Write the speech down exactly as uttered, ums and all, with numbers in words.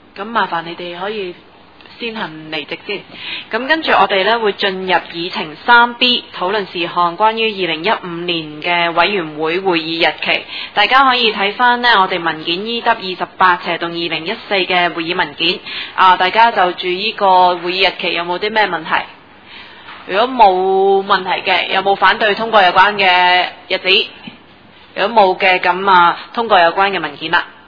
咁麻煩你哋可以先行離席先。咁跟住我哋呢會進入議程三 B 討論事項，關於二零一五年嘅委員會會議日期。大家可以睇翻呢我哋文件 E W 二十八斜動二零一四嘅會議文件。啊，大家就住呢個會議日期有冇啲咩問題？如果冇問題嘅，有冇反對通過有關嘅日子？如果冇嘅，咁啊通過有關嘅文件啦。